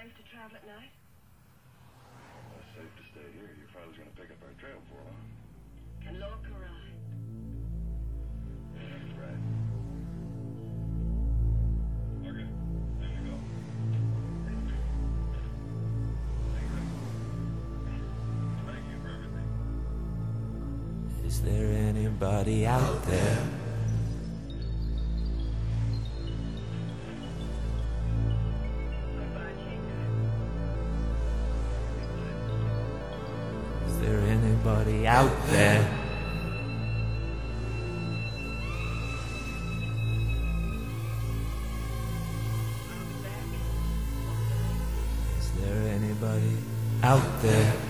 safe to travel at night? It's safe to stay here. Your father's gonna pick up our trail for long. And Lord Karai. That's right. Okay, time to go. Thank you for everything. Is there anybody out there? Goodbye, Tinker. Is there anybody out there? I'll be back. Is there anybody out there?